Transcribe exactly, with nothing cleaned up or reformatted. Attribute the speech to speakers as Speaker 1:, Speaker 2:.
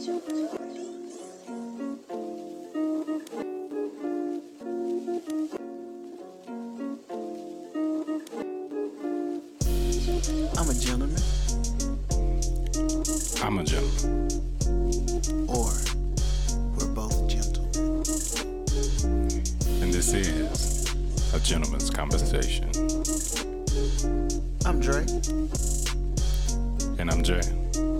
Speaker 1: I'm a gentleman.
Speaker 2: I'm a gentleman.
Speaker 1: Or we're both gentlemen.
Speaker 2: And this is a gentleman's conversation.
Speaker 1: I'm Dre.
Speaker 2: And I'm Jay.